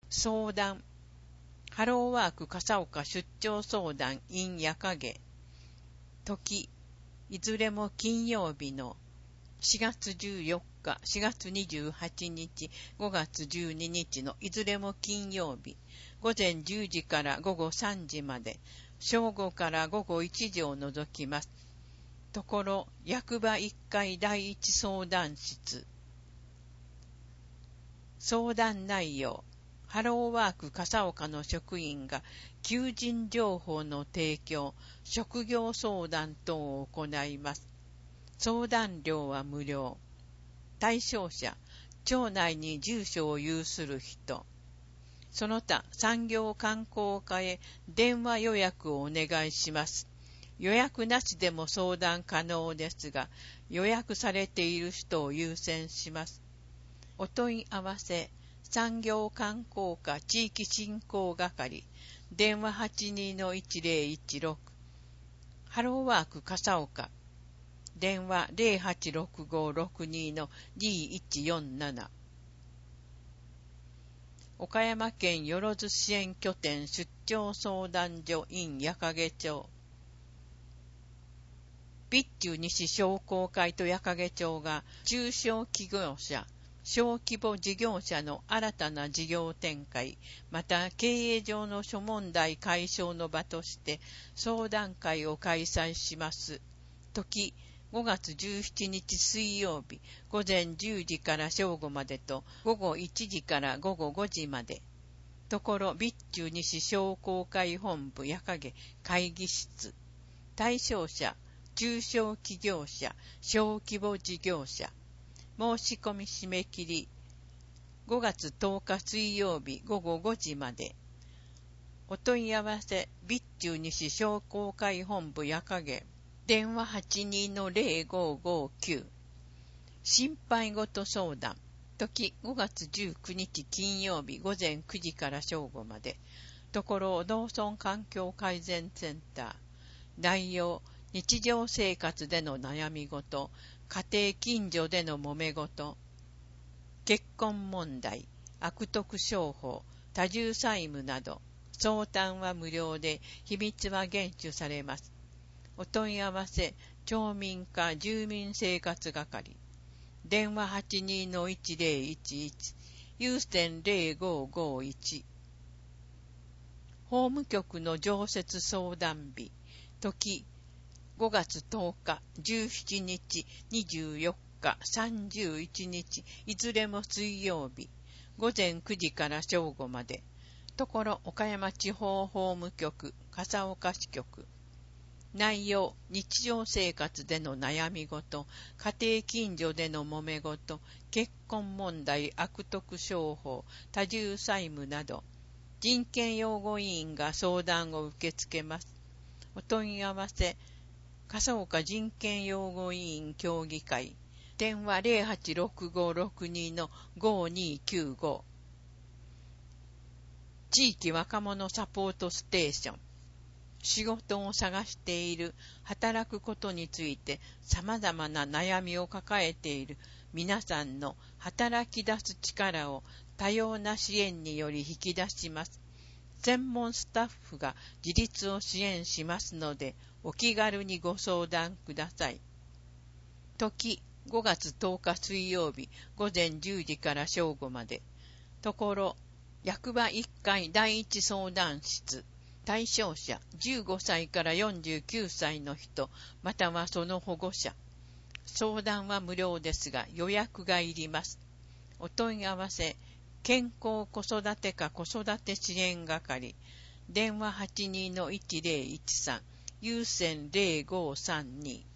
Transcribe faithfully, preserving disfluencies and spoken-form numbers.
相談。ハローワーク笠岡出張相談 in 夜影。時。いずれも金曜日のしがつじゅうよっか、しがつにじゅうはちにち、ごがつじゅうににちのいずれも金曜日。午前じゅうじから午後さんじまで、正午から午後いちじを除きます。ところ、役場いっかいだいいち相談室。相談内容。ハローワーク笠岡の職員が求人情報の提供、職業相談等を行います。相談料は無料。対象者、町内に住所を有する人。その他、産業観光課へ電話予約をお願いします。予約なしでも相談可能ですが、予約されている人を優先します。お問い合わせ、産業観光課地域振興係、電話 はちにーのいちぜろいちろく、ハローワーク笠岡、電話 ゼロはちろくごろくにーのにーいちよんなな、岡山県よろず支援拠点出張相談所 in 矢掛町。備中西商工会と矢掛町が中小企業者、小規模事業者の新たな事業展開、また経営上の諸問題解消の場として相談会を開催します。時、ごがつじゅうしちにち水曜日、午前じゅうじから正午までと午後いちじから午後ごじまで。ところ、備中西商工会本部矢掛会議室。対象者、中小企業者、小規模事業者。申し込み締め切り、ごがつとおか水曜日午後ごじまで。お問い合わせ、備中西商工会本部矢掛、電話 はちにーのぜろごごきゅう。心配事相談。時、ごがつじゅうくにち金曜日午前くじから正午まで。ところ、農村環境改善センター。内容、日常生活での悩み事、家庭近所での揉め事、結婚問題、悪徳商法、多重債務など、相談は無料で、秘密は厳守されます。お問い合わせ、町民課住民生活係。電話 はちにーのいちぜろいちいち、有線ぜろごごいち。法務局の常設相談日。時、ごがつとおか、じゅうしちにち、にじゅうよっか、さんじゅういちにち、いずれも水曜日。午前くじから正午まで。ところ、岡山地方法務局、笠岡支局。内容、日常生活での悩み事、家庭近所での揉め事、結婚問題、悪徳商法、多重債務など、人権擁護委員が相談を受け付けます。お問い合わせ、笠岡人権擁護委員協議会、電話 ゼロはちろくごろくにーのごにーきゅうご。地域若者サポートステーション。仕事を探している、働くことについて様々な悩みを抱えている皆さんの働き出す力を多様な支援により引き出します。専門スタッフが自立を支援しますので、お気軽にご相談ください。時、ごがつとおか水曜日、午前じゅうじから正午まで。ところ、役場いっかいだいいち相談室。対象者、じゅうごさいからよんじゅうきゅうさいの人、またはその保護者。相談は無料ですが、予約がいります。お問い合わせ、健康子育て課子育て支援係。電話 はちにーのいちぜろいちさん、有線ぜろごさんに。